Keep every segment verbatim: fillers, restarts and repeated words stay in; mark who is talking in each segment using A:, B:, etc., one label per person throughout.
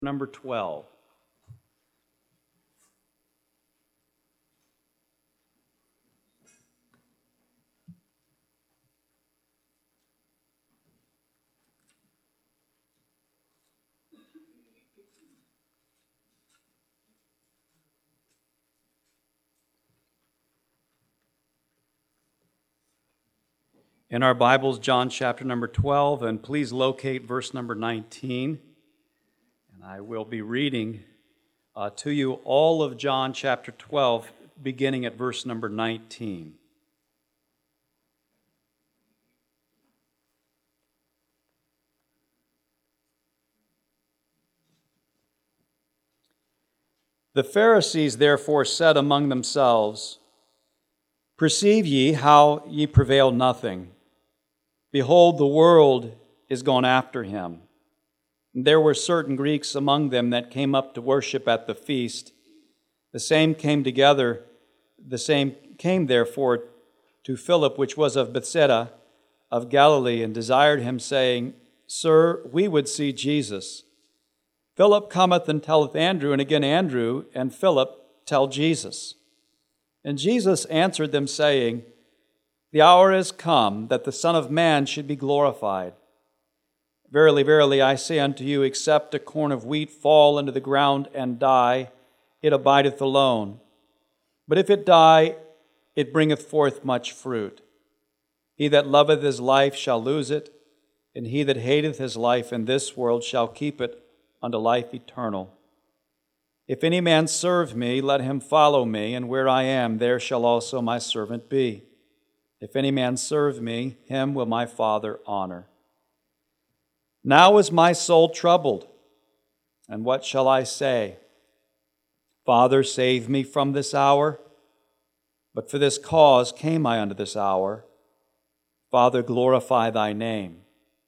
A: number twelve. In our Bibles, John chapter number twelve, and please locate verse number nineteen. And I will be reading uh, to you all of John chapter twelve, beginning at verse number nineteen. The Pharisees therefore said among themselves, "Perceive ye how ye prevail nothing? Behold, the world is gone after him." And there were certain Greeks among them that came up to worship at the feast. The same came together, the same came therefore to Philip, which was of Bethsaida of Galilee, and desired him, saying, "Sir, we would see Jesus." Philip cometh and telleth Andrew, and again Andrew and Philip tell Jesus. And Jesus answered them, saying, "The hour is come that the Son of Man should be glorified. Verily, verily, I say unto you, except a corn of wheat fall into the ground and die, it abideth alone. But if it die, it bringeth forth much fruit. He that loveth his life shall lose it, and he that hateth his life in this world shall keep it unto life eternal. If any man serve me, let him follow me, and where I am, there shall also my servant be. If any man serve me, him will my Father honor. Now is my soul troubled, and what shall I say? Father, save me from this hour. But for this cause came I unto this hour. Father, glorify thy name."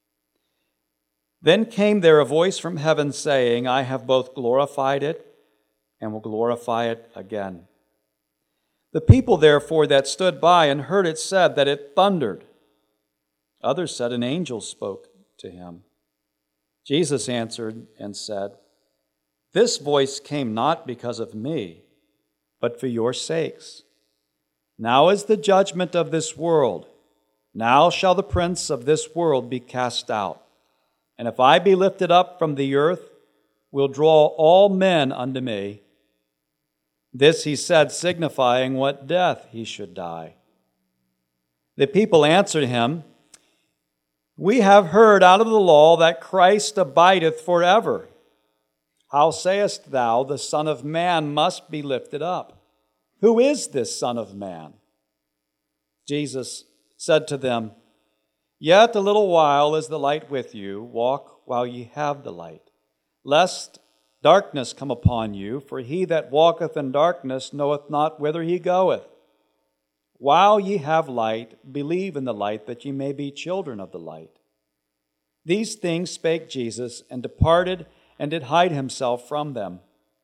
A: Then came there a voice from heaven saying, "I have both glorified it and will glorify it again." The people therefore that stood by and heard it said that it thundered. Others said an angel spoke to him. Jesus answered and said, "This voice came not because of me, but for your sakes. Now is the judgment of this world. Now shall the prince of this world be cast out. And if I be lifted up from the earth, will draw all men unto me." This he said, signifying what death he should die. The people answered him, "We have heard out of the law that Christ abideth forever. How sayest thou, the Son of Man must be lifted up? Who is this Son of Man?" Jesus said to them, "Yet a little while is the light with you. Walk while ye have the light, lest darkness come upon you, for he that walketh in darkness knoweth not whither he goeth. While ye have light, believe in the light, that ye may be children of the light." These things spake Jesus, and departed, and did hide himself from them.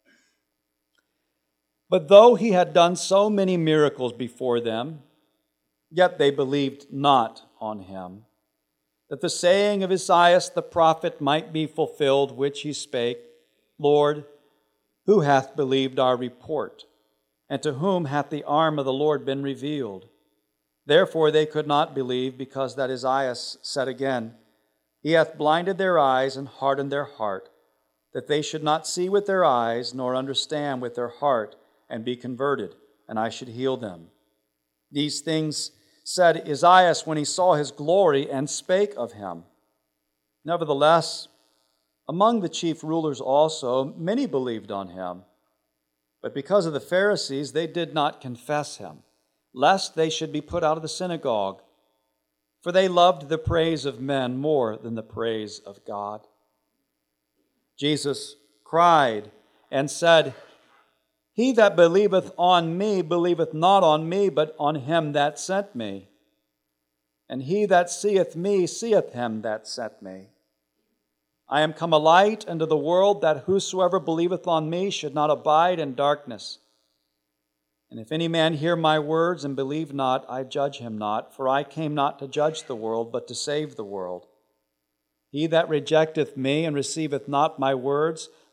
A: But though he had done so many miracles before them, yet they believed not on him, that the saying of Isaiah the prophet might be fulfilled, which he spake, "Lord, who hath believed our report? And to whom hath the arm of the Lord been revealed?" Therefore they could not believe, because that Isaiah said again, "He hath blinded their eyes and hardened their heart, that they should not see with their eyes, nor understand with their heart, and be converted, and I should heal them." These things said Isaiah when he saw his glory, and spake of him. Nevertheless, among the chief rulers also, many believed on him. But because of the Pharisees, they did not confess him, lest they should be put out of the synagogue. For they loved the praise of men more than the praise of God. Jesus cried and said, "He that believeth on me believeth not on me, but on him that sent me. And he that seeth me seeth him that sent me. I am come a light into the world, that whosoever believeth on me should not abide in darkness. And if any man hear my words and believe not, I judge him not, for I came not to judge the world, but to save the world. He that rejecteth me and receiveth not my words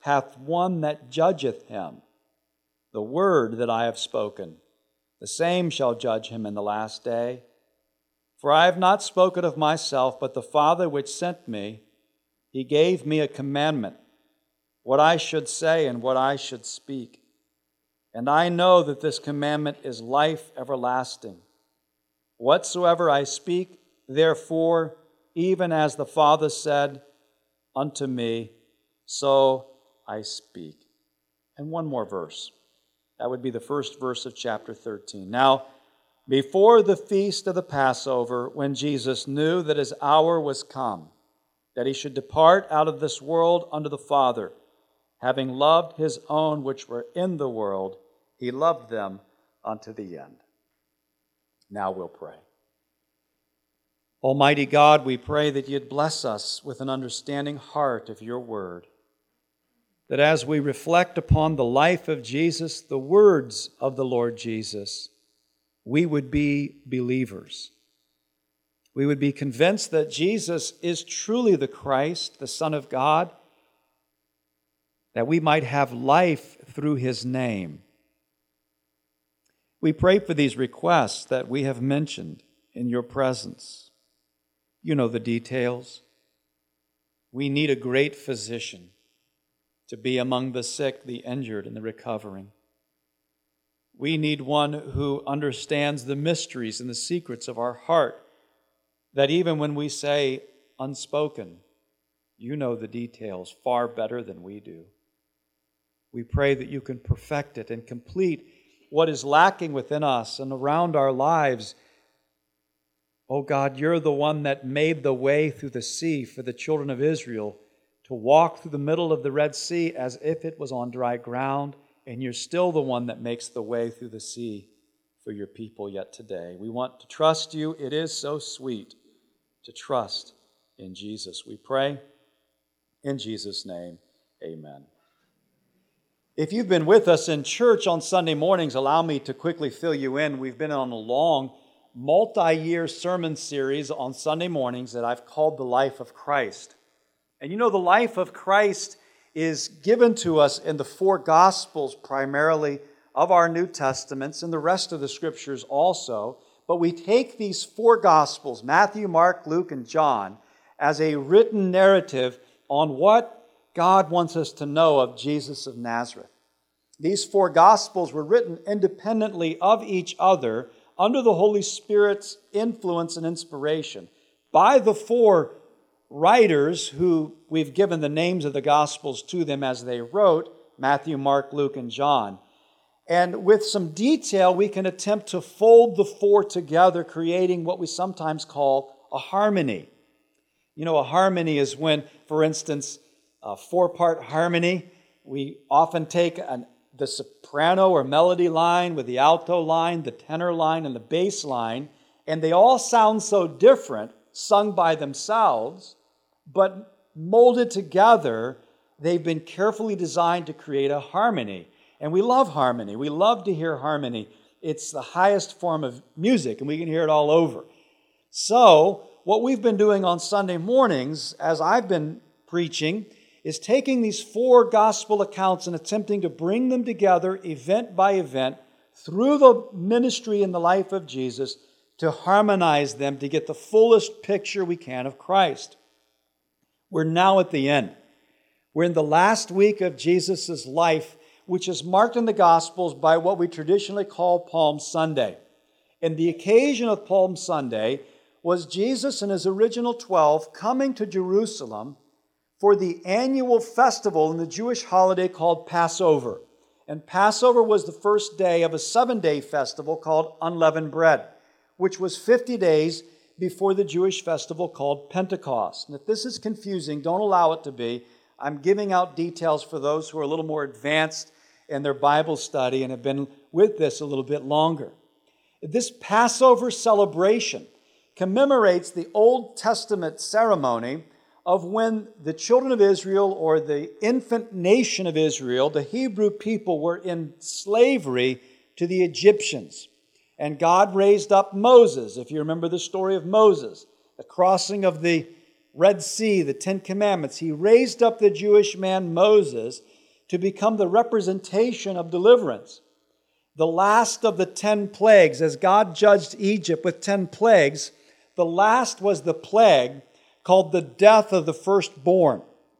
A: hath one that judgeth him. The word that I have spoken, the same shall judge him in the last day. For I have not spoken of myself, but the Father which sent me, he gave me a commandment, what I should say and what I should speak. And I know that this commandment is life everlasting. Whatsoever I speak, therefore, even as the Father said unto me, so I speak. And one more verse. That would be the first verse of chapter thirteen. Now, before the feast of the Passover, when Jesus knew that his hour was come, that he should depart out of this world unto the Father, having loved his own which were in the world, he loved them unto the end. Now we'll pray. Almighty God, we pray that you'd bless us with an understanding heart of your word, that as we reflect upon the life of Jesus, the words of the Lord Jesus, we would be believers. We would be convinced that Jesus is truly the Christ, the Son of God, that we might have life through his name. We pray for these requests that we have mentioned in your presence. You know the details. We need a great physician to be among the sick, the injured, and the recovering. We need one who understands the mysteries and the secrets of our heart, that even when we say unspoken, you know the details far better than we do. We pray that you can perfect it and complete what is lacking within us and around our lives. Oh God, you're the one that made the way through the sea for the children of Israel to walk through the middle of the Red Sea as if it was on dry ground, and you're still the one that makes the way through the sea for your people yet today. We want to trust you. It is so sweet to trust in Jesus. We pray in Jesus' name, amen. If you've been with us in church on Sunday mornings, allow me to quickly fill you in. We've been on a long, multi-year sermon series on Sunday mornings that I've called The Life of Christ. And you know, the life of Christ is given to us in the four Gospels primarily of our New Testaments and the rest of the Scriptures also. But we take these four Gospels, Matthew, Mark, Luke, and John, as a written narrative on what God wants us to know of Jesus of Nazareth. These four Gospels were written independently of each other under the Holy Spirit's influence and inspiration by the four writers who we've given the names of the Gospels to them as they wrote, Matthew, Mark, Luke, and John. And with some detail, we can attempt to fold the four together, creating what we sometimes call a harmony. You know, a harmony is when, for instance, a four-part harmony, we often take an, the soprano or melody line with the alto line, the tenor line, and the bass line, and they all sound so different, sung by themselves, but molded together, they've been carefully designed to create a harmony. And we love harmony. We love to hear harmony. It's the highest form of music, and we can hear it all over. So, what we've been doing on Sunday mornings, as I've been preaching, is taking these four gospel accounts and attempting to bring them together event by event through the ministry and the life of Jesus to harmonize them to get the fullest picture we can of Christ. We're now at the end. We're in the last week of Jesus' life, which is marked in the Gospels by what we traditionally call Palm Sunday. And the occasion of Palm Sunday was Jesus and his original twelve coming to Jerusalem for the annual festival in the Jewish holiday called Passover. And Passover was the first day of a seven-day festival called Unleavened Bread, which was fifty days before the Jewish festival called Pentecost. And if this is confusing, don't allow it to be. I'm giving out details for those who are a little more advanced in their Bible study and have been with this a little bit longer. This Passover celebration commemorates the Old Testament ceremony of when the children of Israel, or the infant nation of Israel, the Hebrew people, were in slavery to the Egyptians. And God raised up Moses, if you remember the story of Moses, the crossing of the Red Sea, the Ten Commandments. He raised up the Jewish man Moses to become the representation of deliverance. The last of the ten plagues, as God judged Egypt with ten plagues, the last was the plague called the death of the firstborn.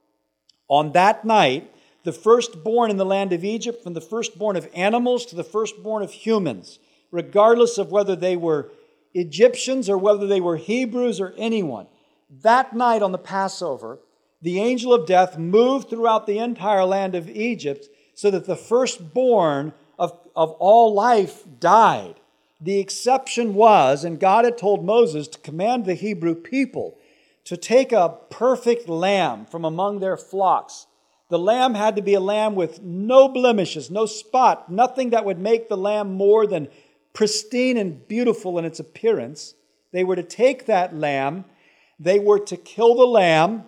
A: On that night, the firstborn in the land of Egypt, from the firstborn of animals to the firstborn of humans, regardless of whether they were Egyptians or whether they were Hebrews or anyone, that night on the Passover, the angel of death moved throughout the entire land of Egypt so that the firstborn of, of all life died. The exception was, and God had told Moses to command the Hebrew people to take a perfect lamb from among their flocks. The lamb had to be a lamb with no blemishes, no spot, nothing that would make the lamb more than pristine and beautiful in its appearance. They were to take that lamb, they were to kill the lamb,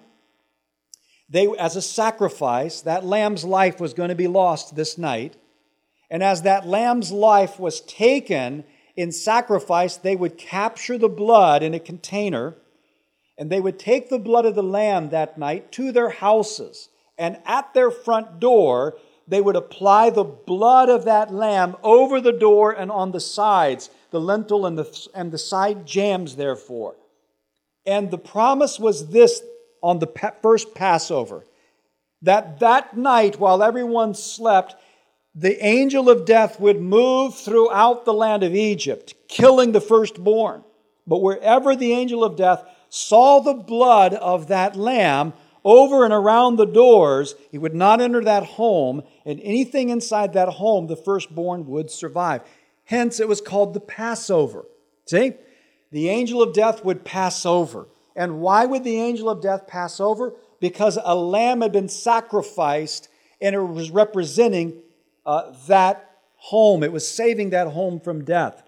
A: They, as a sacrifice. That lamb's life was going to be lost this night. And as that lamb's life was taken in sacrifice, they would capture the blood in a container, and they would take the blood of the lamb that night to their houses. And at their front door, they would apply the blood of that lamb over the door and on the sides, the lintel and the, and the side jambs, therefore. And the promise was this on the first Passover, that that night while everyone slept, the angel of death would move throughout the land of Egypt, killing the firstborn. But wherever the angel of death saw the blood of that lamb over and around the doors, he would not enter that home, and anything inside that home, the firstborn would survive. Hence, it was called the Passover. See? The angel of death would pass over. And why would the angel of death pass over? Because a lamb had been sacrificed and it was representing uh, that home. It was saving that home from death.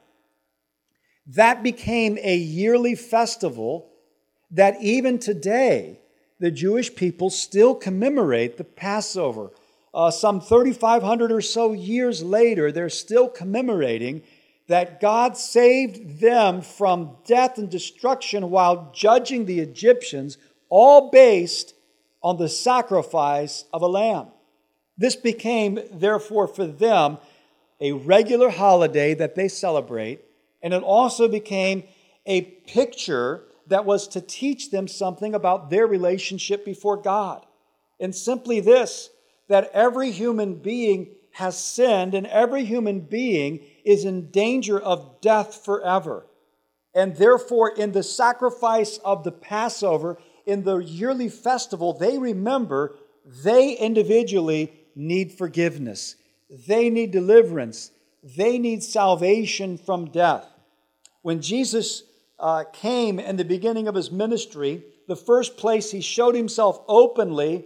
A: That became a yearly festival that even today the Jewish people still commemorate the Passover. Uh, some thirty-five hundred or so years later, they're still commemorating that God saved them from death and destruction while judging the Egyptians, all based on the sacrifice of a lamb. This became, therefore, for them a regular holiday that they celebrate, and it also became a picture that was to teach them something about their relationship before God. And simply this, that every human being has sinned, and every human being is in danger of death forever. And therefore, in the sacrifice of the Passover, in the yearly festival, they remember they individually need forgiveness. They need deliverance. They need salvation from death. When Jesus uh, came in the beginning of his ministry, the first place he showed himself openly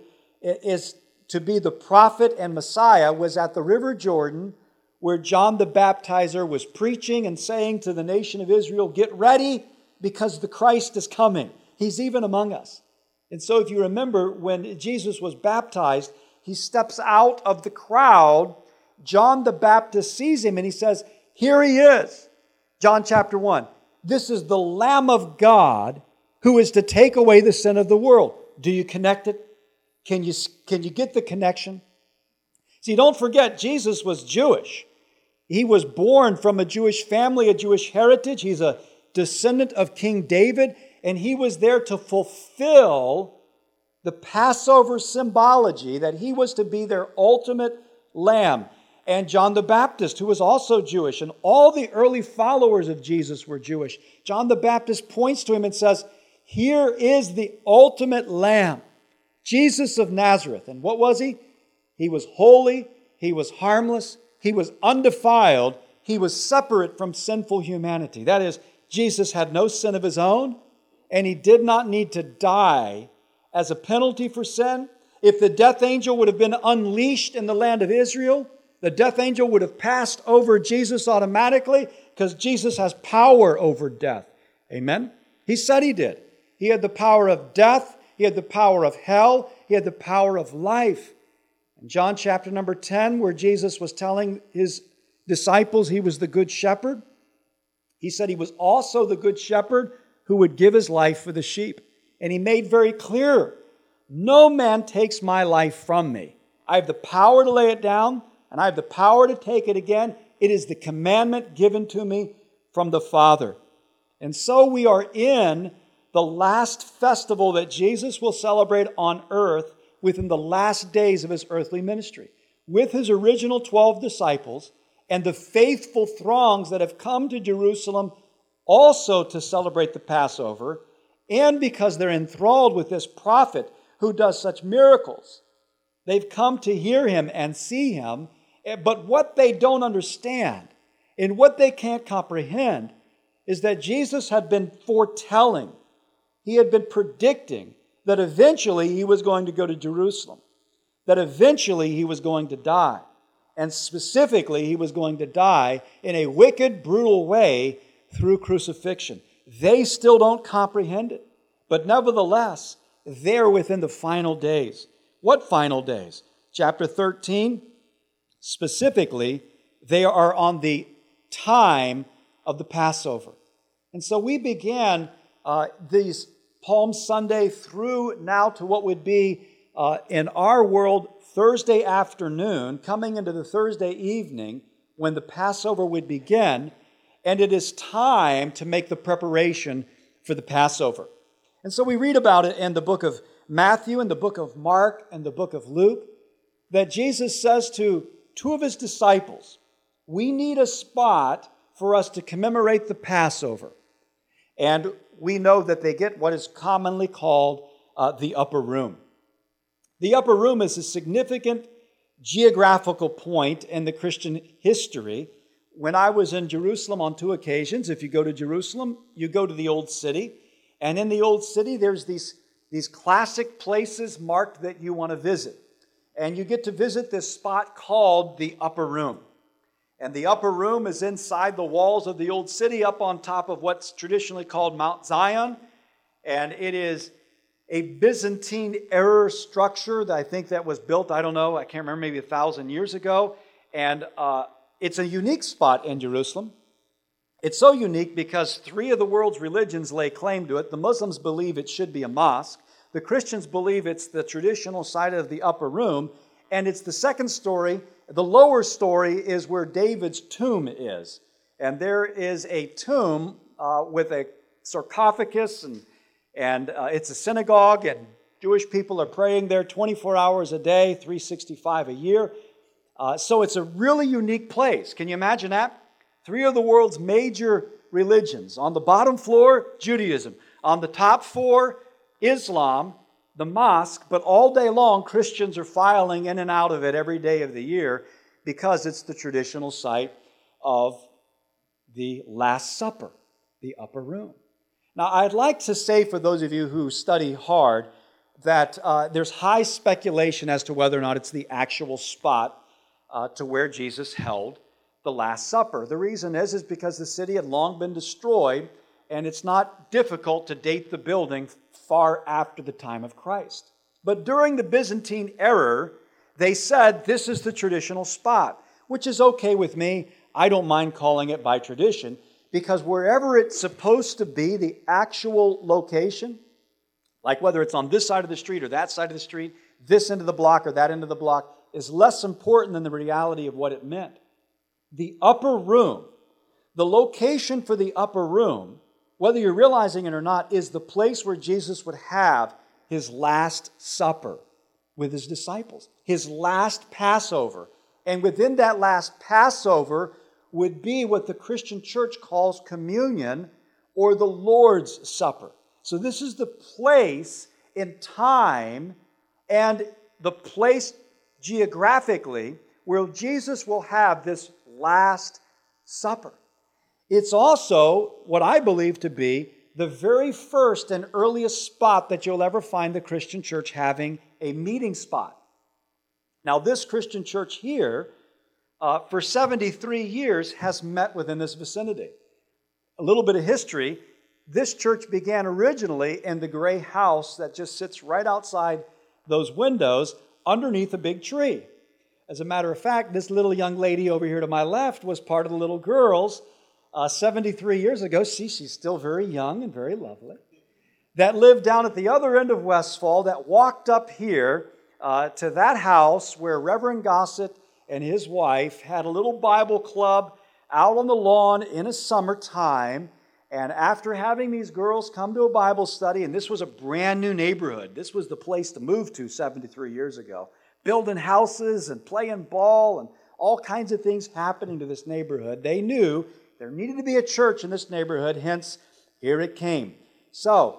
A: is to be the prophet and Messiah was at the River Jordan, where John the Baptizer was preaching and saying to the nation of Israel, "Get ready, because the Christ is coming. He's even among us." And so if you remember, when Jesus was baptized, he steps out of the crowd. John the Baptist sees him and he says, "Here he is." John chapter one. "This is the Lamb of God who is to take away the sin of the world." Do you connect it? Can you, can you get the connection? See, don't forget, Jesus was Jewish. He was born from a Jewish family, a Jewish heritage. He's a descendant of King David, and he was there to fulfill the Passover symbology that he was to be their ultimate lamb. And John the Baptist, who was also Jewish, and all the early followers of Jesus were Jewish. John the Baptist points to him and says, "Here is the ultimate lamb, Jesus of Nazareth." And what was he? He was holy, he was harmless, he was undefiled, he was separate from sinful humanity. That is, Jesus had no sin of his own, and he did not need to die as a penalty for sin. If the death angel would have been unleashed in the land of Israel, the death angel would have passed over Jesus automatically, because Jesus has power over death. Amen? He said he did. He had the power of death, he had the power of hell, he had the power of life. In John chapter number ten, where Jesus was telling his disciples he was the good shepherd, he said he was also the good shepherd who would give his life for the sheep. And he made very clear, "No man takes my life from me, I have the power to lay it down, and I have the power to take it again. It is the commandment given to me from the Father. And so we are in the last festival that Jesus will celebrate on earth within the last days of his earthly ministry, with his original twelve disciples and the faithful throngs that have come to Jerusalem also to celebrate the Passover, and because they're enthralled with this prophet who does such miracles. They've come to hear him and see him, but what they don't understand and what they can't comprehend is that Jesus had been foretelling, he had been predicting that eventually he was going to go to Jerusalem, that eventually he was going to die, and specifically he was going to die in a wicked, brutal way through crucifixion. They still don't comprehend it, but nevertheless, they're within the final days. What final days? Chapter thirteen, specifically, they are on the time of the Passover. And so we began uh, these Palm Sunday through now to what would be, uh, in our world, Thursday afternoon, coming into the Thursday evening when the Passover would begin, and it is time to make the preparation for the Passover. And so we read about it in the book of Matthew, and the book of Mark, and the book of Luke, that Jesus says to two of his disciples, we need a spot for us to commemorate the Passover. And we know that they get what is commonly called uh, the upper room. The upper room is a significant geographical point in the Christian history. When I was in Jerusalem on two occasions, if you go to Jerusalem, you go to the Old City. And in the Old City, there's these, these classic places marked that you want to visit. And you get to visit this spot called the upper room. And the upper room is inside the walls of the Old City, up on top of what's traditionally called Mount Zion. And it is a Byzantine-era structure that I think that was built, I don't know, I can't remember, maybe a thousand years ago. And uh, it's a unique spot in Jerusalem. It's so unique because three of the world's religions lay claim to it. The Muslims believe it should be a mosque. The Christians believe it's the traditional site of the upper room. And it's the second story. The lower story is where David's tomb is. And there is a tomb uh, with a sarcophagus, and, and uh, it's a synagogue, and Jewish people are praying there twenty-four hours a day, three hundred sixty-five a year. Uh, so it's a really unique place. Can you imagine that? Three of the world's major religions. On the bottom floor, Judaism. On the top floor, Islam, the mosque, but all day long, Christians are filing in and out of it every day of the year because it's the traditional site of the Last Supper, the upper room. Now, I'd like to say for those of you who study hard that uh, there's high speculation as to whether or not it's the actual spot uh, to where Jesus held the Last Supper. The reason is, is because the city had long been destroyed, and it's not difficult to date the building far after the time of Christ. But during the Byzantine era, they said this is the traditional spot, which is okay with me. I don't mind calling it by tradition, because wherever it's supposed to be, the actual location, like whether it's on this side of the street or that side of the street, this end of the block or that end of the block, is less important than the reality of what it meant. The upper room, the location for the upper room, whether you're realizing it or not, is the place where Jesus would have his last supper with his disciples, his last Passover. And within that last Passover would be what the Christian church calls communion, or the Lord's Supper. So this is the place in time and the place geographically where Jesus will have this last supper. It's also what I believe to be the very first and earliest spot that you'll ever find the Christian church having a meeting spot. Now, this Christian church here, uh, for seventy-three years, has met within this vicinity. A little bit of history. This church began originally in the gray house that just sits right outside those windows underneath a big tree. As a matter of fact, this little young lady over here to my left was part of the little girls uh, seventy-three years ago. See, she's still very young and very lovely. That lived down at the other end of Westfall, that walked up here uh, to that house where Reverend Gossett and his wife had a little Bible club out on the lawn in a summertime. And after having these girls come to a Bible study, and this was a brand new neighborhood. This was the place to move to seventy-three years ago. Building houses and playing ball and all kinds of things happening to this neighborhood. They knew there needed to be a church in this neighborhood, hence here it came. So,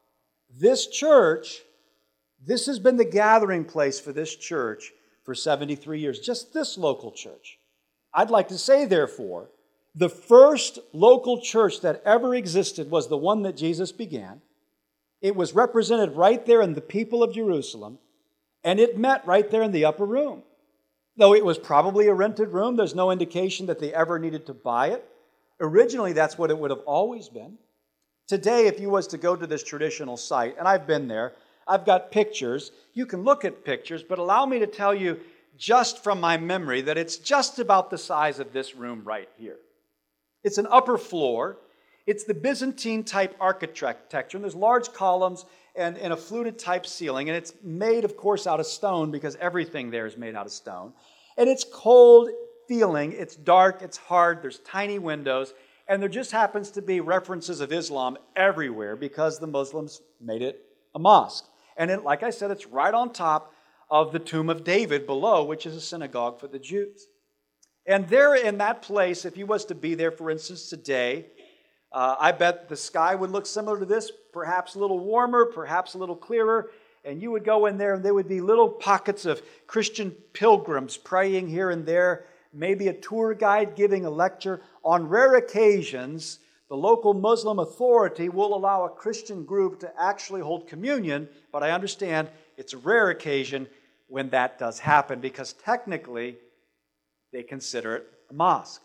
A: this church, this has been the gathering place for this church for seventy-three years, just this local church. I'd like to say, therefore, the first local church that ever existed was the one that Jesus began. It was represented right there in the people of Jerusalem, and it met right there in the upper room. Though it was probably a rented room, there's no indication that they ever needed to buy it. Originally, that's what it would have always been. Today, if you was to go to this traditional site, and I've been there, I've got pictures. You can look at pictures, but allow me to tell you just from my memory that it's just about the size of this room right here. It's an upper floor. It's the Byzantine-type architecture, and there's large columns and, and a fluted-type ceiling, and it's made, of course, out of stone because everything there is made out of stone. And it's cold feeling. It's dark. It's hard. There's tiny windows, and there just happens to be references of Islam everywhere because the Muslims made it a mosque. And it, like I said, it's right on top of the Tomb of David below, which is a synagogue for the Jews. And there in that place, if you was to be there, for instance, today, uh, I bet the sky would look similar to this, perhaps a little warmer, perhaps a little clearer, and you would go in there and there would be little pockets of Christian pilgrims praying here and there, maybe a tour guide giving a lecture. On rare occasions, the local Muslim authority will allow a Christian group to actually hold communion, but I understand it's a rare occasion when that does happen because technically they consider it a mosque.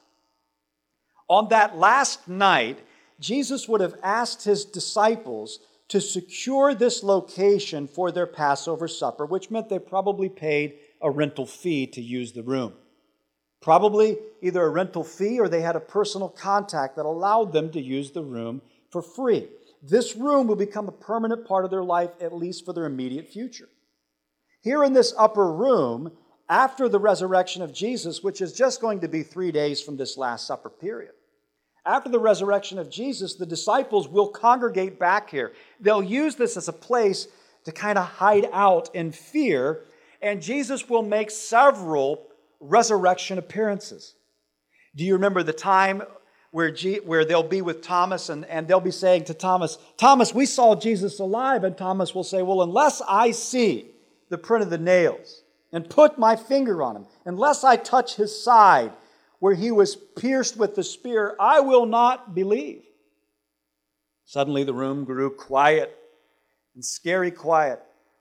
A: On that last night, Jesus would have asked his disciples to secure this location for their Passover supper, which meant they probably paid a rental fee to use the room. Probably either a rental fee or they had a personal contact that allowed them to use the room for free. This room will become a permanent part of their life, at least for their immediate future. Here in this upper room, after the resurrection of Jesus, which is just going to be three days from this Last Supper period, after the resurrection of Jesus, the disciples will congregate back here. They'll use this as a place to kind of hide out in fear, and Jesus will make several resurrection appearances. Do you remember the time where, G- where they'll be with Thomas and, and they'll be saying to Thomas, Thomas, we saw Jesus alive. And Thomas will say, well, unless I see the print of the nails and put my finger on him, unless I touch his side where he was pierced with the spear, I will not believe. Suddenly the room grew quiet and scary quiet.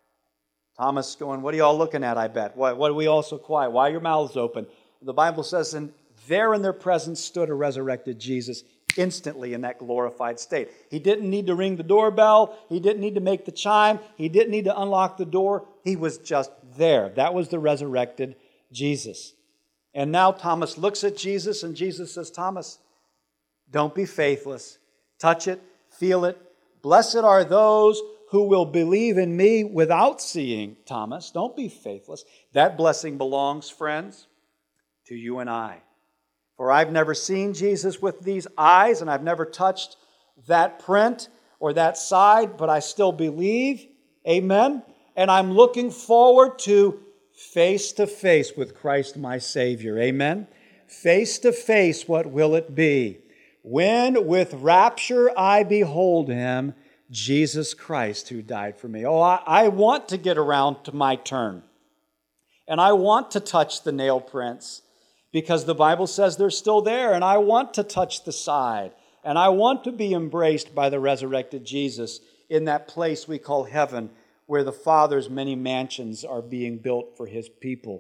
A: Thomas going, what are you all looking at, I bet? Why, what are we all so quiet? Why are your mouths open? The Bible says, and there in their presence stood a resurrected Jesus instantly in that glorified state. He didn't need to ring the doorbell. He didn't need to make the chime. He didn't need to unlock the door. He was just there. That was the resurrected Jesus. And now Thomas looks at Jesus and Jesus says, Thomas, don't be faithless. Touch it, feel it. Blessed are those who will believe in me without seeing, Thomas. Don't be faithless. That blessing belongs, friends, to you and I. For I've never seen Jesus with these eyes, and I've never touched that print or that side, but I still believe. Amen. And I'm looking forward to face to face with Christ my Savior. Amen. Face to face, what will it be? When with rapture I behold Him, Jesus Christ who died for me. Oh, I, I want to get around to my turn. And I want to touch the nail prints because the Bible says they're still there. And I want to touch the side. And I want to be embraced by the resurrected Jesus in that place we call heaven, where the Father's many mansions are being built for His people.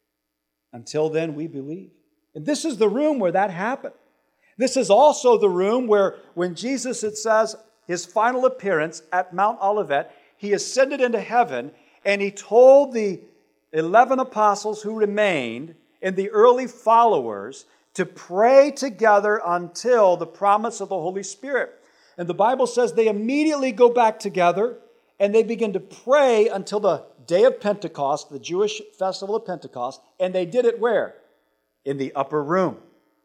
A: Until then, we believe. And this is the room where that happened. This is also the room where when Jesus, it says, His final appearance at Mount Olivet, He ascended into heaven and He told the eleven apostles who remained and the early followers to pray together until the promise of the Holy Spirit. And the Bible says they immediately go back together and they begin to pray until the day of Pentecost, the Jewish festival of Pentecost, and they did it where? In the upper room.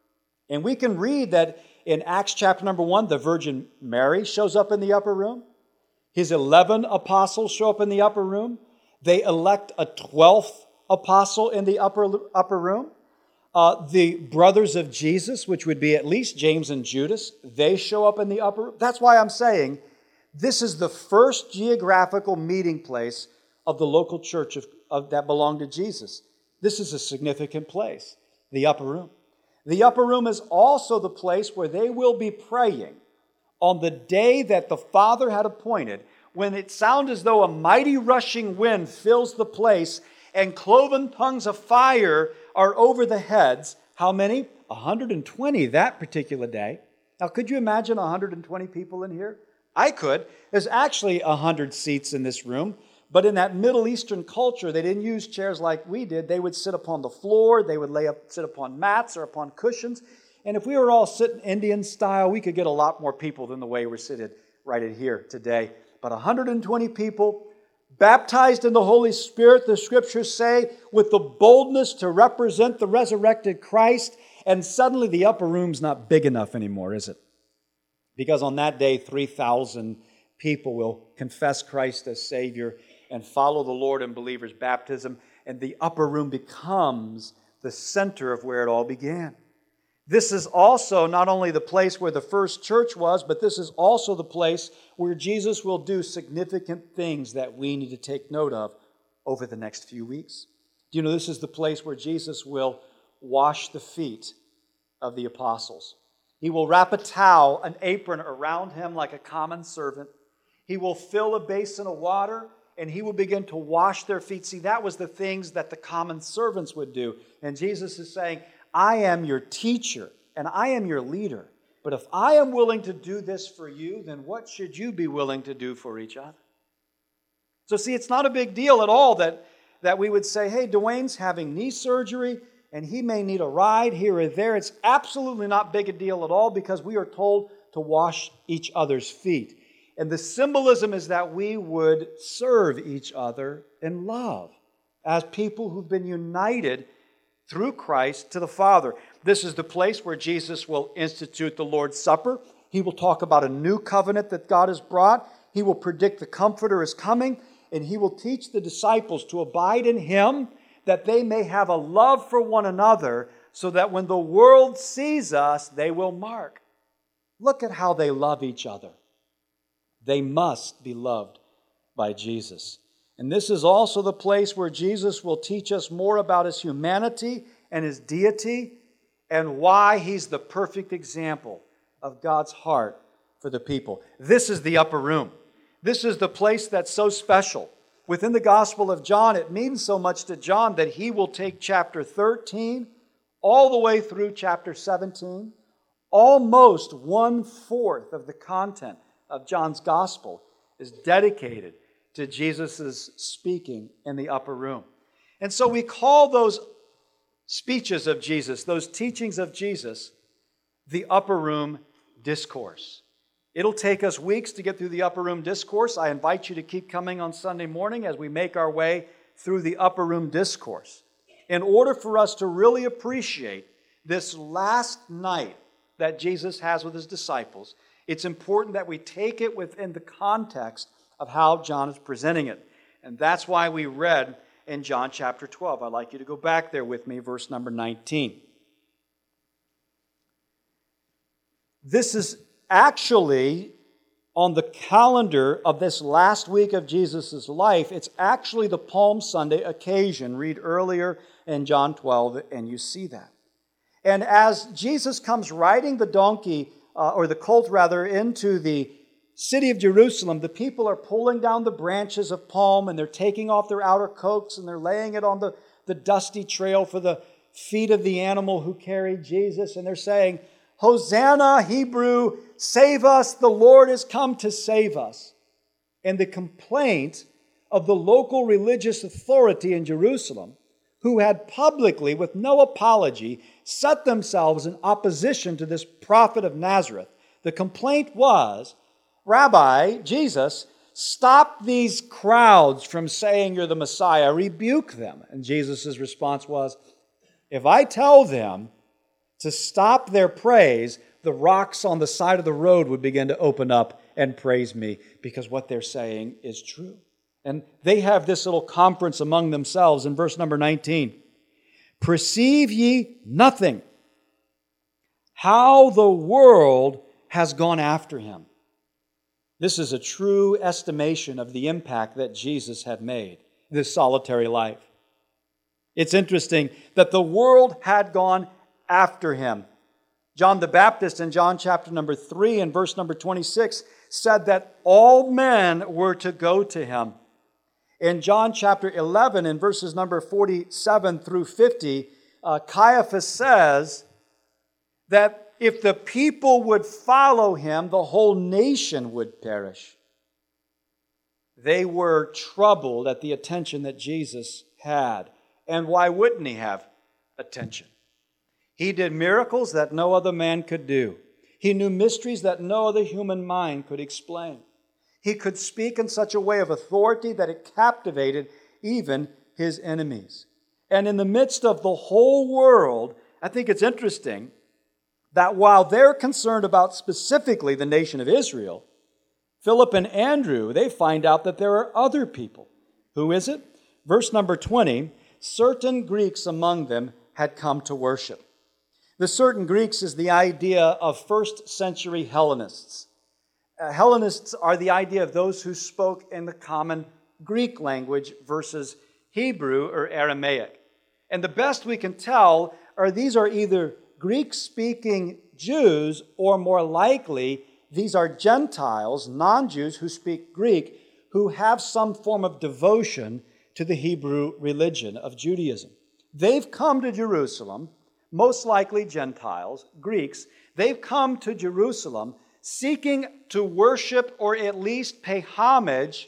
A: And we can read that in Acts chapter number one, the Virgin Mary shows up in the upper room. His eleven apostles show up in the upper room. They elect a twelfth apostle in the upper, upper room. Uh, the brothers of Jesus, which would be at least James and Judas, they show up in the upper room. That's why I'm saying this is the first geographical meeting place of the local church of, of, that belonged to Jesus. This is a significant place, the upper room. The upper room is also the place where they will be praying on the day that the Father had appointed, when it sounds as though a mighty rushing wind fills the place and cloven tongues of fire are over the heads. How many? one hundred twenty that particular day. Now, could you imagine one hundred twenty people in here? I could. There's actually one hundred seats in this room, but in that Middle Eastern culture, they didn't use chairs like we did. They would sit upon the floor. They would lay up, sit upon mats or upon cushions. And if we were all sitting Indian style, we could get a lot more people than the way we're seated right in here today. But one hundred twenty people, baptized in the Holy Spirit, the Scriptures say, with the boldness to represent the resurrected Christ. And suddenly the upper room's not big enough anymore, is it? Because on that day, three thousand people will confess Christ as Savior and follow the Lord in believers' baptism. And the upper room becomes the center of where it all began. This is also not only the place where the first church was, but this is also the place where Jesus will do significant things that we need to take note of over the next few weeks. Do you know this is the place where Jesus will wash the feet of the apostles? He will wrap a towel, an apron around him like a common servant. He will fill a basin of water and he will begin to wash their feet. See, that was the things that the common servants would do. And Jesus is saying, I am your teacher and I am your leader. But if I am willing to do this for you, then what should you be willing to do for each other? So see, it's not a big deal at all that, that we would say, hey, Dwayne's having knee surgery and he may need a ride here or there. It's absolutely not big a deal at all because we are told to wash each other's feet. And the symbolism is that we would serve each other in love as people who've been united through Christ to the Father. This is the place where Jesus will institute the Lord's Supper. He will talk about a new covenant that God has brought. He will predict the Comforter is coming, and He will teach the disciples to abide in Him, that they may have a love for one another, so that when the world sees us, they will mark. Look at how they love each other. They must be loved by Jesus. And this is also the place where Jesus will teach us more about His humanity and His deity and why He's the perfect example of God's heart for the people. This is the upper room. This is the place that's so special. Within the Gospel of John, it means so much to John that he will take chapter thirteen all the way through chapter seventeen. Almost one-fourth of the content of John's Gospel is dedicated to Jesus' speaking in the upper room. And so we call those speeches of Jesus, those teachings of Jesus, the upper room discourse. It'll take us weeks to get through the upper room discourse. I invite you to keep coming on Sunday morning as we make our way through the upper room discourse. In order for us to really appreciate this last night that Jesus has with His disciples, it's important that we take it within the context of how John is presenting it. And that's why we read in John chapter twelve. I'd like you to go back there with me, verse number nineteen. This is actually on the calendar of this last week of Jesus' life. It's actually the Palm Sunday occasion. Read earlier in John twelve and you see that. And as Jesus comes riding the donkey, uh, or the colt rather, into the city of Jerusalem, the people are pulling down the branches of palm and they're taking off their outer coats and they're laying it on the, the dusty trail for the feet of the animal who carried Jesus. And they're saying, Hosanna, Hebrew, save us, the Lord has come to save us. And the complaint of the local religious authority in Jerusalem, who had publicly, with no apology, set themselves in opposition to this prophet of Nazareth. The complaint was, Rabbi, Jesus, Stop these crowds from saying you're the Messiah. Rebuke them. And Jesus' response was, if I tell them to stop their praise, the rocks on the side of the road would begin to open up and praise me, because what they're saying is true. And they have this little conference among themselves in verse number nineteen. Perceive ye nothing, how the world has gone after him. This is a true estimation of the impact that Jesus had made, this solitary life. It's interesting that the world had gone after him. John the Baptist in John chapter number three and verse number twenty-six said that all men were to go to him. In John chapter eleven, in verses number forty-seven through fifty, uh, Caiaphas says that if the people would follow him, the whole nation would perish. They were troubled at the attention that Jesus had. And why wouldn't he have attention? He did miracles that no other man could do. He knew mysteries that no other human mind could explain. He could speak in such a way of authority that it captivated even his enemies. And in the midst of the whole world, I think it's interesting that while they're concerned about specifically the nation of Israel, Philip and Andrew, they find out that there are other people. Who is it? Verse number twenty, certain Greeks among them had come to worship. The certain Greeks is the idea of first century Hellenists. Uh, Hellenists are the idea of those who spoke in the common Greek language versus Hebrew or Aramaic. And the best we can tell are these are either Greek-speaking Jews, or more likely, these are Gentiles, non-Jews who speak Greek, who have some form of devotion to the Hebrew religion of Judaism. They've come to Jerusalem, most likely Gentiles, Greeks. They've come to Jerusalem seeking to worship or at least pay homage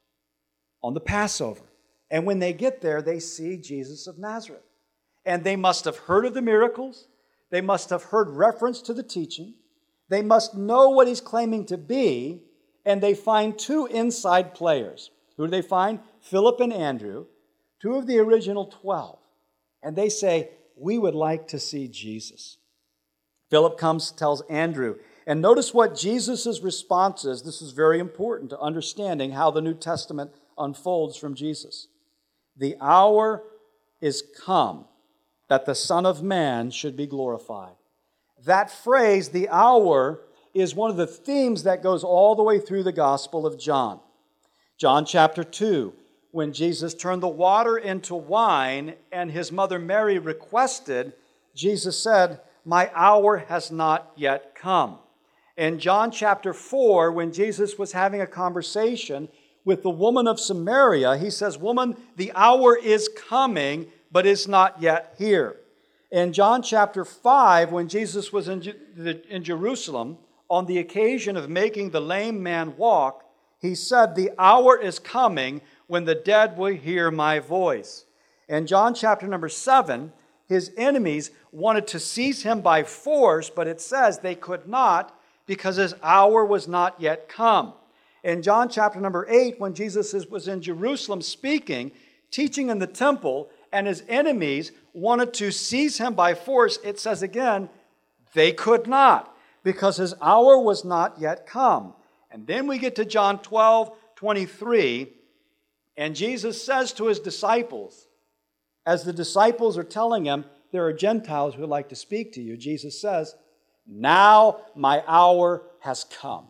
A: on the Passover. And when they get there, they see Jesus of Nazareth. And they must have heard of the miracles. They must have heard reference to the teaching. They must know what he's claiming to be. And they find two inside players. Who do they find? Philip and Andrew, two of the original twelve. And they say, we would like to see Jesus. Philip comes, tells Andrew. And notice what Jesus' response is. This is very important to understanding how the New Testament unfolds from Jesus. The hour is come that the Son of Man should be glorified. That phrase, the hour, is one of the themes that goes all the way through the Gospel of John. John chapter two, when Jesus turned the water into wine and his mother Mary requested, Jesus said, my hour has not yet come. In John chapter four, when Jesus was having a conversation with the woman of Samaria, he says, woman, the hour is coming, but is not yet here. In John chapter five, when Jesus was in, in Jerusalem, on the occasion of making the lame man walk, he said, the hour is coming when the dead will hear my voice. In John chapter number seven, his enemies wanted to seize him by force, but it says they could not because his hour was not yet come. In John chapter number eight, when Jesus was in Jerusalem speaking, teaching in the temple, and his enemies wanted to seize him by force, it says again, they could not, because his hour was not yet come. And then we get to John twelve twenty-three, and Jesus says to his disciples, as the disciples are telling him, there are Gentiles who would like to speak to you, Jesus says, now my hour has come.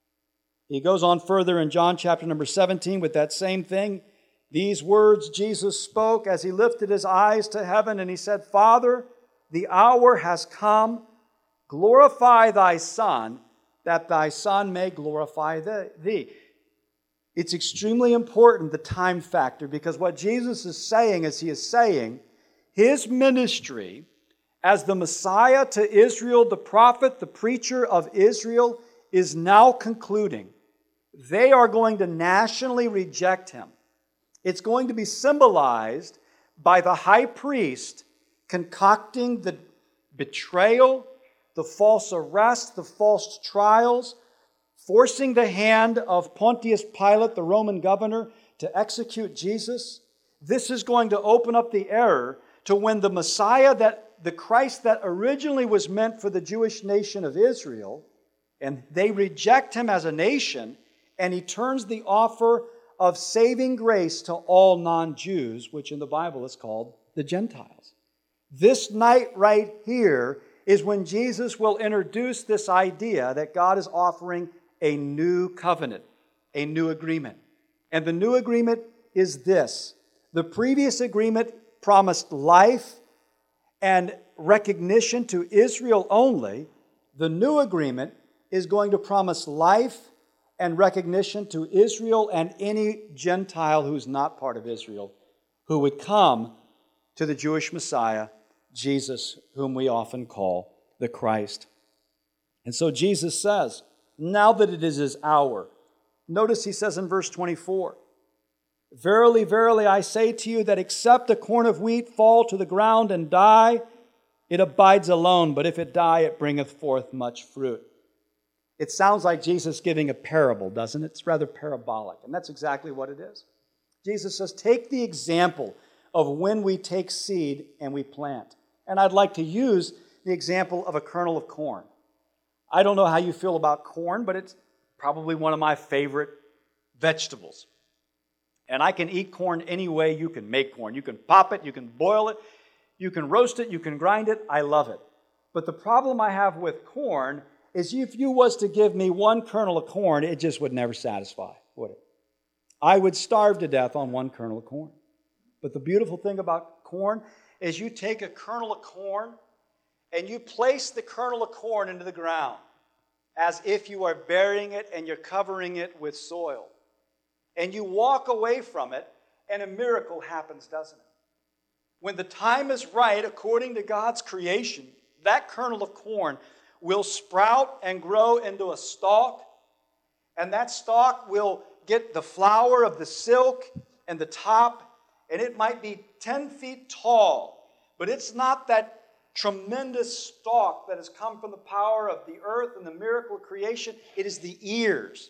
A: He goes on further in John chapter number seventeen with that same thing. These words Jesus spoke as he lifted his eyes to heaven, and he said, Father, the hour has come. Glorify thy Son, that thy Son may glorify thee. It's extremely important, the time factor, because what Jesus is saying is he is saying his ministry as the Messiah to Israel, the prophet, the preacher of Israel, is now concluding. They are going to nationally reject him. It's going to be symbolized by the high priest concocting the betrayal, the false arrest, the false trials, forcing the hand of Pontius Pilate, the Roman governor, to execute Jesus. This is going to open up the error to when the Messiah, that the Christ that originally was meant for the Jewish nation of Israel, and they reject him as a nation, and he turns the offer of saving grace to all non-Jews, which in the Bible is called the Gentiles. This night right here is when Jesus will introduce this idea that God is offering a new covenant, a new agreement. And the new agreement is this. The previous agreement promised life and recognition to Israel only. The new agreement is going to promise life and recognition to Israel and any Gentile who's not part of Israel, who would come to the Jewish Messiah, Jesus, whom we often call the Christ. And so Jesus says, now that it is his hour, notice he says in verse twenty-four, verily, verily, I say to you that except a corn of wheat fall to the ground and die, it abides alone, but if it die, it bringeth forth much fruit. It sounds like Jesus giving a parable, doesn't it? It's rather parabolic, and that's exactly what it is. Jesus says, take the example of when we take seed and we plant. And I'd like to use the example of a kernel of corn. I don't know how you feel about corn, but it's probably one of my favorite vegetables. And I can eat corn any way you can make corn. You can pop it, you can boil it, you can roast it, you can grind it. I love it. But the problem I have with corn is if you was to give me one kernel of corn, it just would never satisfy, would it? I would starve to death on one kernel of corn. But the beautiful thing about corn is you take a kernel of corn and you place the kernel of corn into the ground as if you are burying it and you're covering it with soil. And you walk away from it and a miracle happens, doesn't it? When the time is right, according to God's creation, that kernel of corn will sprout and grow into a stalk, and that stalk will get the flower of the silk and the top, and it might be ten feet tall, but it's not that tremendous stalk that has come from the power of the earth and the miracle of creation. It is the ears,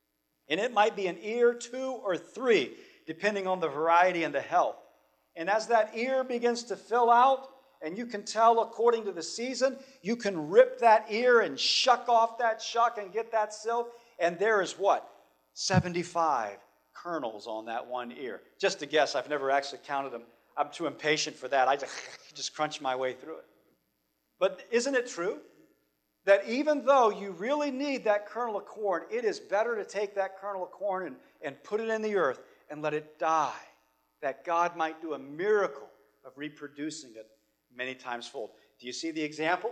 A: and it might be an ear, two, or three, depending on the variety and the health. And as that ear begins to fill out, and you can tell according to the season, you can rip that ear and shuck off that shuck and get that silk. And there is what? seventy-five kernels on that one ear. Just to guess, I've never actually counted them. I'm too impatient for that. I just, just crunch my way through it. But isn't it true that even though you really need that kernel of corn, it is better to take that kernel of corn and, and put it in the earth and let it die, that God might do a miracle of reproducing it many times fold. Do you see the example?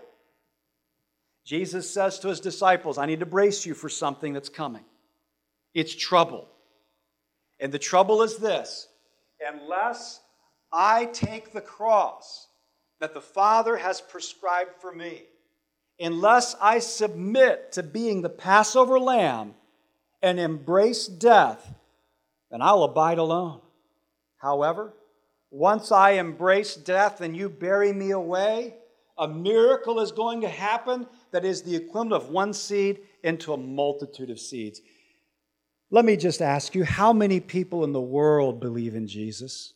A: Jesus says to his disciples, I need to brace you for something that's coming. It's trouble. And the trouble is this: unless I take the cross that the Father has prescribed for me, unless I submit to being the Passover lamb and embrace death, then I'll abide alone. However, once I embrace death and you bury me away, a miracle is going to happen that is the equivalent of one seed into a multitude of seeds. Let me just ask you, how many people in the world believe in Jesus?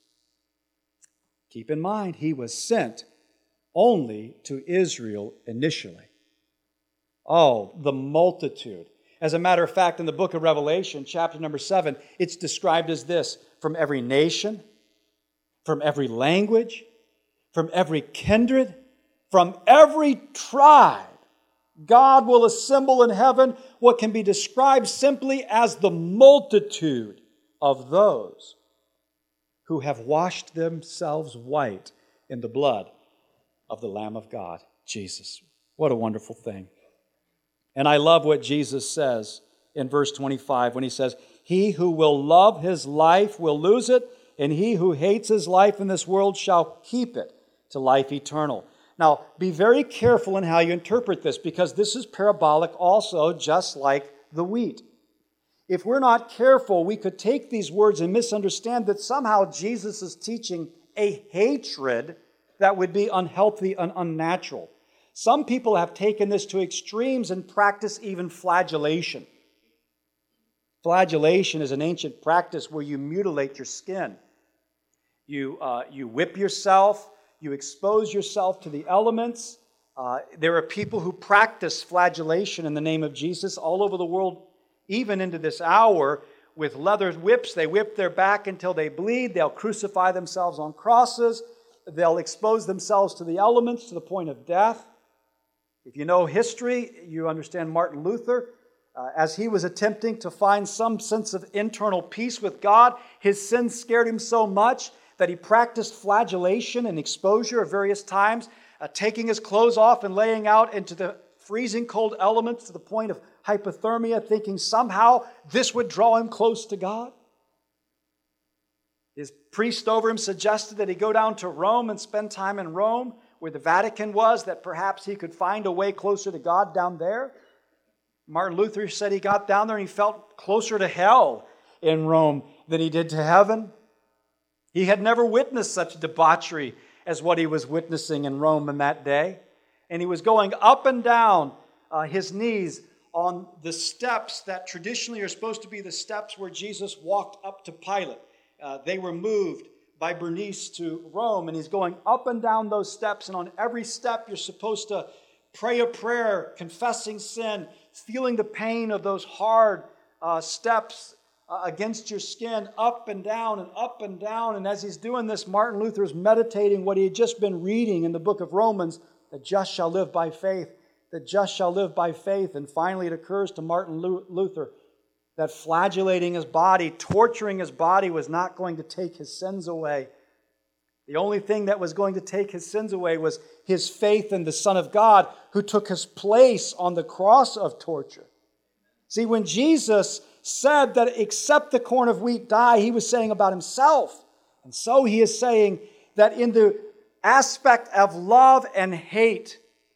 A: Keep in mind, he was sent only to Israel initially. Oh, the multitude. As a matter of fact, in the book of Revelation, chapter number seven, it's described as this: from every nation, from every language, from every kindred, from every tribe, God will assemble in heaven what can be described simply as the multitude of those who have washed themselves white in the blood of the Lamb of God, Jesus. What a wonderful thing. And I love what Jesus says in verse twenty-five when he says, he who will love his life will lose it, and he who hates his life in this world shall keep it to life eternal. Now, be very careful in how you interpret this, because this is parabolic also, just like the wheat. If we're not careful, we could take these words and misunderstand that somehow Jesus is teaching a hatred that would be unhealthy and unnatural. Some people have taken this to extremes and practice even flagellation. Flagellation is an ancient practice where you mutilate your skin. You, uh, you whip yourself, you expose yourself to the elements. Uh, there are people who practice flagellation in the name of Jesus all over the world, even into this hour, with leather whips. They whip their back until they bleed. They'll crucify themselves on crosses. They'll expose themselves to the elements to the point of death. If you know history, you understand Martin Luther. Uh, as he was attempting to find some sense of internal peace with God, his sins scared him so much that he practiced flagellation and exposure at various times, uh, taking his clothes off and laying out into the freezing cold elements to the point of hypothermia, thinking somehow this would draw him close to God. His priest over him suggested that he go down to Rome and spend time in Rome, where the Vatican was, that perhaps he could find a way closer to God down there. Martin Luther said he got down there and he felt closer to hell in Rome than he did to heaven. He had never witnessed such debauchery as what he was witnessing in Rome in that day. And he was going up and down uh, his knees on the steps that traditionally are supposed to be the steps where Jesus walked up to Pilate. Uh, they were moved by Bernice to Rome, and he's going up and down those steps, and on every step you're supposed to pray a prayer, confessing sin, feeling the pain of those hard uh, steps uh, against your skin, up and down and up and down. And as he's doing this, Martin Luther is meditating what he had just been reading in the book of Romans, the just shall live by faith, the just shall live by faith. And finally it occurs to Martin Luther that flagellating his body, torturing his body was not going to take his sins away. The only thing that was going to take his sins away was his faith in the Son of God, who took his place on the cross of torture. See, when Jesus said that except the corn of wheat die, he was saying about himself. And so he is saying that in the aspect of love and hate,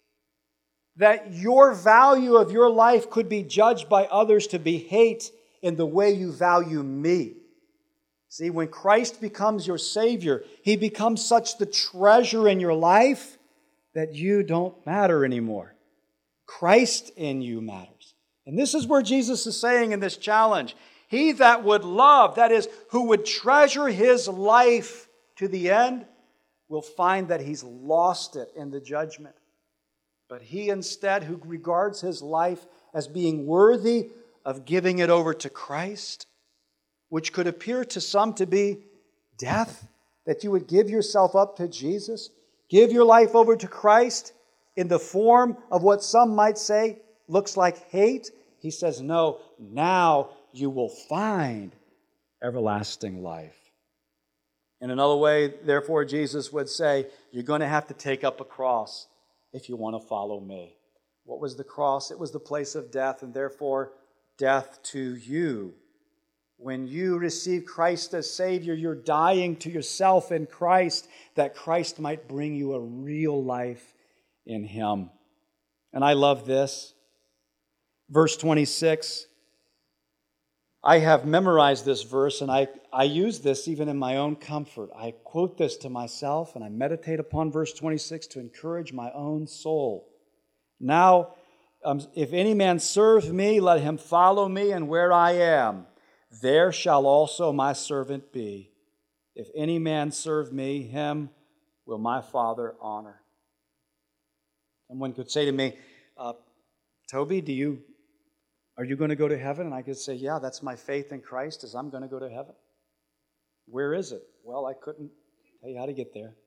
A: that your value of your life could be judged by others to be hate in the way you value me. See, when Christ becomes your Savior, He becomes such the treasure in your life that you don't matter anymore. Christ in you matters. And this is where Jesus is saying in this challenge, he that would love, that is, who would treasure his life to the end, will find that he's lost it in the judgment. But he instead, who regards his life as being worthy of giving it over to Christ, which could appear to some to be death, that you would give yourself up to Jesus, give your life over to Christ in the form of what some might say looks like hate. He says, no, now you will find everlasting life. In another way, therefore, Jesus would say, you're going to have to take up a cross if you want to follow me. What was the cross? It was the place of death, and therefore death to you. When you receive Christ as Savior, you're dying to yourself in Christ, that Christ might bring you a real life in Him. And I love this. Verse twenty-six. I have memorized this verse, and I, I use this even in my own comfort. I quote this to myself, and I meditate upon verse twenty-six to encourage my own soul. Now, um, if any man serve me, let him follow me, and where I am, there shall also my servant be. If any man serve me, him will my Father honor. Someone could say to me, uh, Toby, do you, are you going to go to heaven? And I could say, yeah, that's my faith in Christ, is I'm going to go to heaven. Where is it? Well, I couldn't tell you how to get there.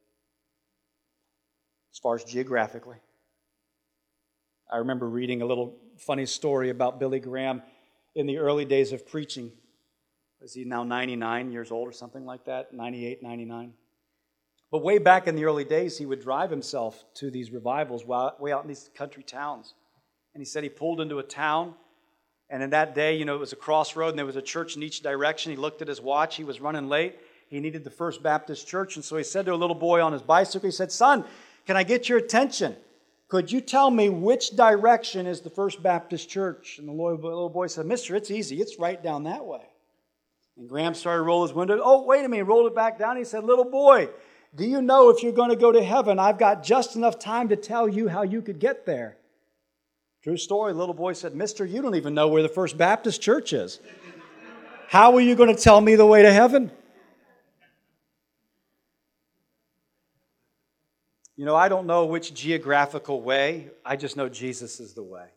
A: As far as geographically. I remember reading a little funny story about Billy Graham in the early days of preaching. Is he now ninety-nine years old or something like that? ninety-eight, ninety-nine. But way back in the early days, he would drive himself to these revivals way out in these country towns. And he said he pulled into a town, and in that day, you know, it was a crossroad, and there was a church in each direction. He looked at his watch. He was running late. He needed the First Baptist Church, and so he said to a little boy on his bicycle, he said, son, can I get your attention? Could you tell me which direction is the First Baptist Church? And the little boy said, mister, it's easy. It's right down that way. And Graham started to roll his window. Oh, wait a minute. He rolled it back down. He said, little boy, do you know if you're going to go to heaven, I've got just enough time to tell you how you could get there. True story. The little boy said, mister, you don't even know where the First Baptist Church is. How are you going to tell me the way to heaven? You know, I don't know which geographical way. I just know Jesus is the way.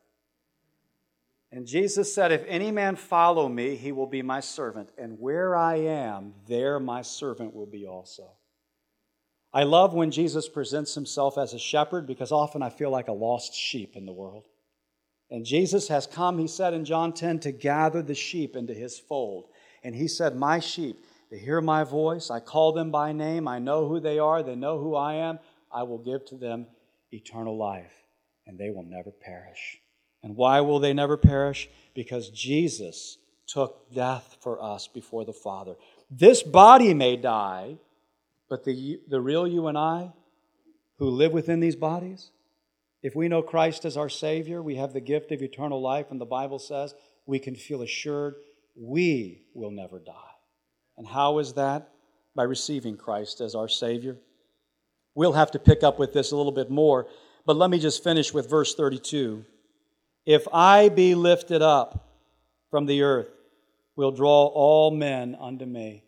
A: And Jesus said, if any man follow me, he will be my servant. And where I am, there my servant will be also. I love when Jesus presents himself as a shepherd because often I feel like a lost sheep in the world. And Jesus has come, he said in John ten, to gather the sheep into his fold. And he said, my sheep, they hear my voice. I call them by name. I know who they are. They know who I am. I will give to them eternal life, and they will never perish. And why will they never perish? Because Jesus took death for us before the Father. This body may die, but the, the real you and I, who live within these bodies, if we know Christ as our Savior, we have the gift of eternal life, and the Bible says we can feel assured we will never die. And how is that? By receiving Christ as our Savior. We'll have to pick up with this a little bit more, but let me just finish with verse thirty-two. If I be lifted up from the earth, will draw all men unto me.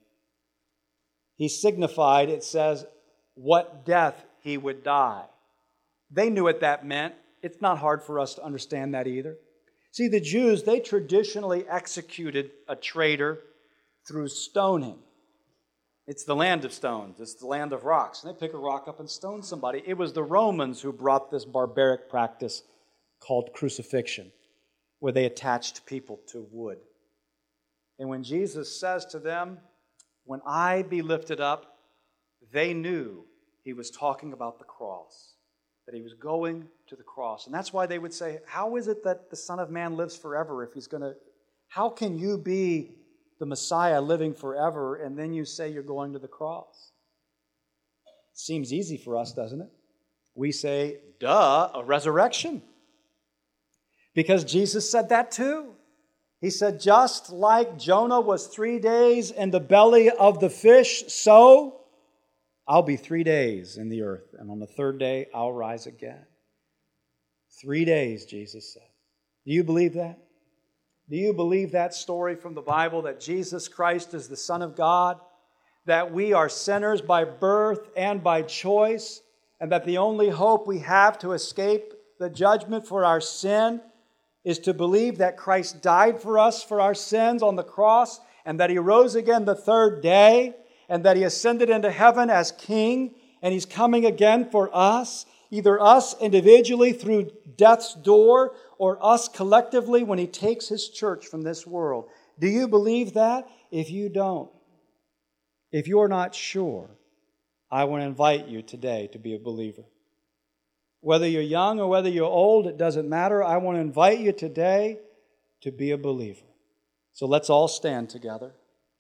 A: He signified, it says, what death he would die. They knew what that meant. It's not hard for us to understand that either. See, the Jews, they traditionally executed a traitor through stoning. It's the land of stones. It's the land of rocks. And they pick a rock up and stone somebody. It was the Romans who brought this barbaric practice called crucifixion, where they attached people to wood. And when Jesus says to them, when I be lifted up, they knew he was talking about the cross, that he was going to the cross. And that's why they would say, how is it that the Son of Man lives forever if he's going to... How can you be the Messiah living forever, and then you say you're going to the cross? It seems easy for us, doesn't it? We say, duh, a resurrection. Because Jesus said that too. He said, just like Jonah was three days in the belly of the fish, so I'll be three days in the earth, and on the third day I'll rise again. Three days, Jesus said. Do you believe that? Do you believe that story from the Bible, that Jesus Christ is the Son of God, that we are sinners by birth and by choice, and that the only hope we have to escape the judgment for our sin is to believe that Christ died for us for our sins on the cross, and that he rose again the third day, and that he ascended into heaven as King, and he's coming again for us, either us individually through death's door, or us collectively when he takes his church from this world. Do you believe that? If you don't, if you're not sure, I want to invite you today to be a believer. Whether you're young or whether you're old, it doesn't matter. I want to invite you today to be a believer. So let's all stand together.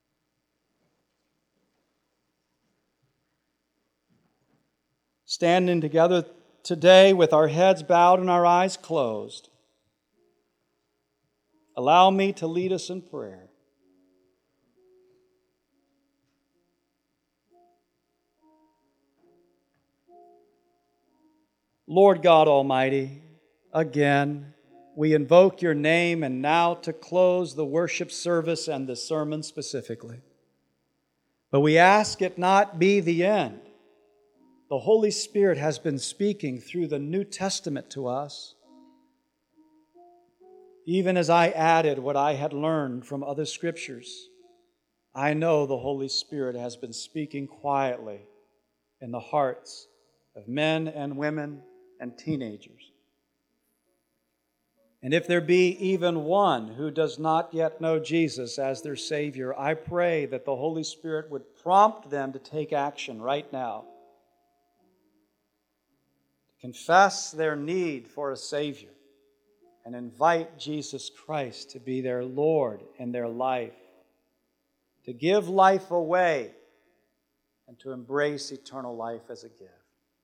A: Standing together today with our heads bowed and our eyes closed. Allow me to lead us in prayer. Lord God Almighty, again, we invoke your name, and now to close the worship service and the sermon specifically. But we ask it not be the end. The Holy Spirit has been speaking through the New Testament to us. Even as I added what I had learned from other scriptures, I know the Holy Spirit has been speaking quietly in the hearts of men and women and teenagers. And if there be even one who does not yet know Jesus as their Savior, I pray that the Holy Spirit would prompt them to take action right now, to confess their need for a Savior, and invite Jesus Christ to be their Lord in their life, to give life away, and to embrace eternal life as a gift.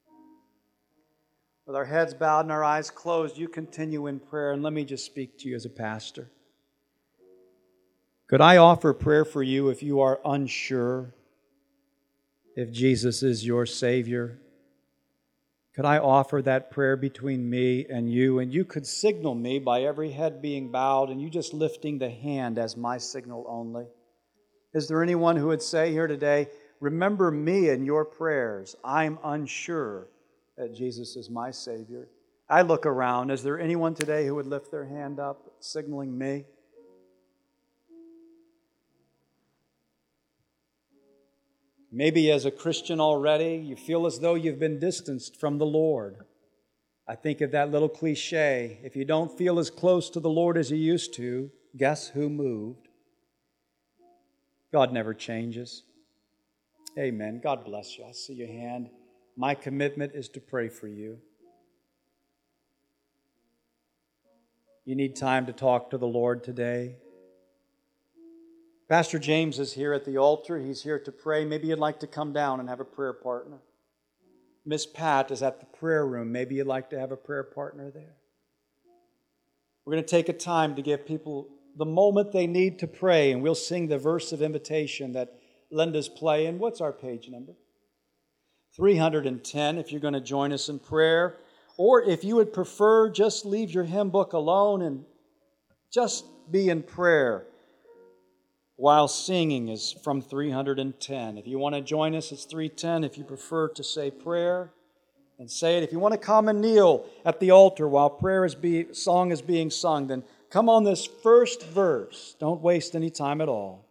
A: With our heads bowed and our eyes closed, you continue in prayer, and let me just speak to you as a pastor. Could I offer prayer for you if you are unsure if Jesus is your Savior? Could I offer that prayer between me and you? And you could signal me by every head being bowed and you just lifting the hand as my signal only. Is there anyone who would say here today, remember me in your prayers? I'm unsure that Jesus is my Savior. I look around. Is there anyone today who would lift their hand up, signaling me? Maybe as a Christian already, you feel as though you've been distanced from the Lord. I think of that little cliche, if you don't feel as close to the Lord as you used to, guess who moved? God never changes. Amen. God bless you. I see your hand. My commitment is to pray for you. You need time to talk to the Lord today. Pastor James is here at the altar. He's here to pray. Maybe you'd like to come down and have a prayer partner. Miss Pat is at the prayer room. Maybe you'd like to have a prayer partner there. We're going to take a time to give people the moment they need to pray, and we'll sing the verse of invitation that Linda's playing. What's our page number? three hundred ten, if you're going to join us in prayer. Or if you would prefer, just leave your hymn book alone and just be in prayer while singing is from three hundred ten. If you want to join us, it's three ten. If you prefer to say prayer, and say it. If you want to come and kneel at the altar while prayer is be, song is being sung, then come on this first verse. Don't waste any time at all.